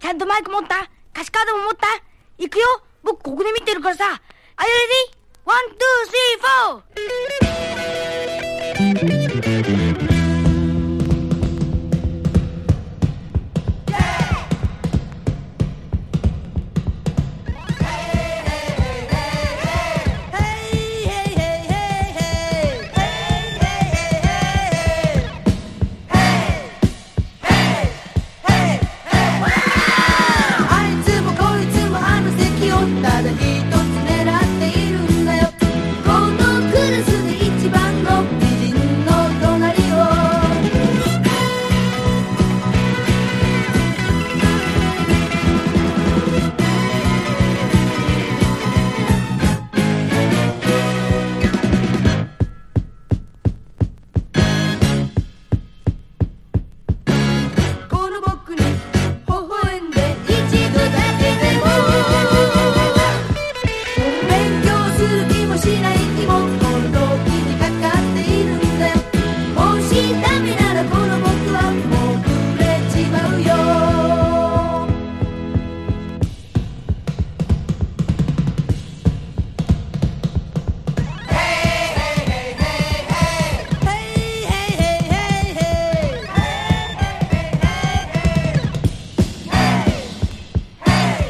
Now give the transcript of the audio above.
ちゃんとマイク持った？歌詞カードも持った？行くよ。僕ここで見てるからさ。Are you ready? 1, 2, 3, 4!